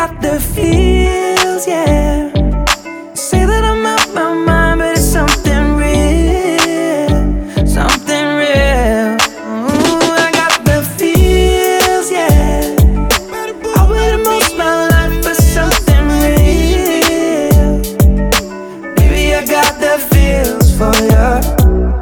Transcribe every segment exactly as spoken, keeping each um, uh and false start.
got the feels, yeah. Say that I'm out my mind, but it's something real, something real. Ooh, I got the feels, yeah. I would've most my life for something real. Baby, I got the feels for ya.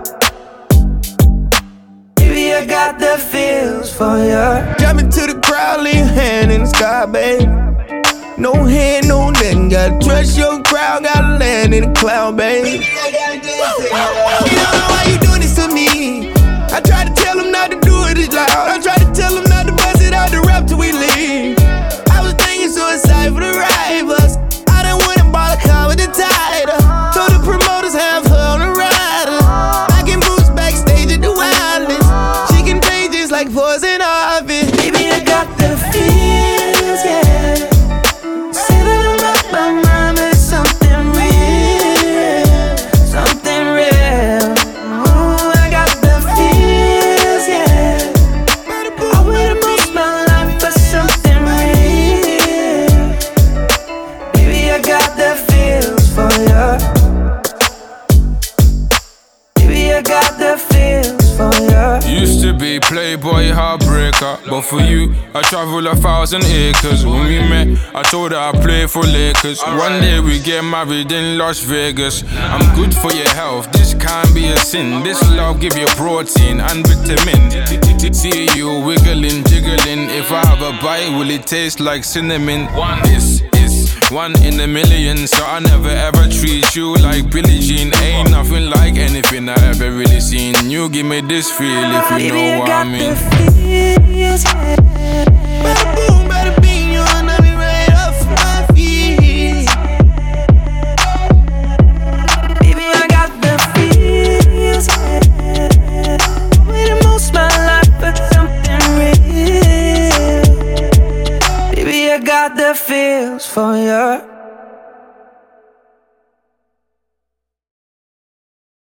Baby, I got the feels for ya. Jump into the crowd, lay your hand in the sky, babe. No hand, no nothing. Gotta trust your crowd, gotta land in the cloud, babe. You don't know why you doing this to me. I tried to tell him not to do it as loud. I tried to tell him not to bust it out the rap till we leave. I was thinking suicide for the rivals. I done went and bought a car with the title. Told the promoters have her on the rider. Knocking boots backstage at the wildest. She contagious like poison ivy. Baby, I got the feels, yeah. Say that I'm out my mind, but it's something real, something real. Ooh, I got the feels, yeah. I would've most my life for something real. Baby, I got the feels for ya. Baby, I got the feels for ya. Used to be playboy heartbreaker, but for you, I travel a thousand acres. When we met, I told her I play for Lakers. One day we get married in Las Vegas. I'm good for your health, this can't be a sin. This love give you protein and vitamin. See you wiggling, jiggling. If I have a bite, will it taste like cinnamon? This is one in a million, so I never ever treat you like Billie Jean. Ain't nothing like anything I ever really seen. You give me this feel if you know what I mean. Feels, yeah. Bada boom, bada bing, you wanna be right off my feet. Baby, I got the feels, yeah. Waiting most my life for something real. Baby, I got the feels for ya.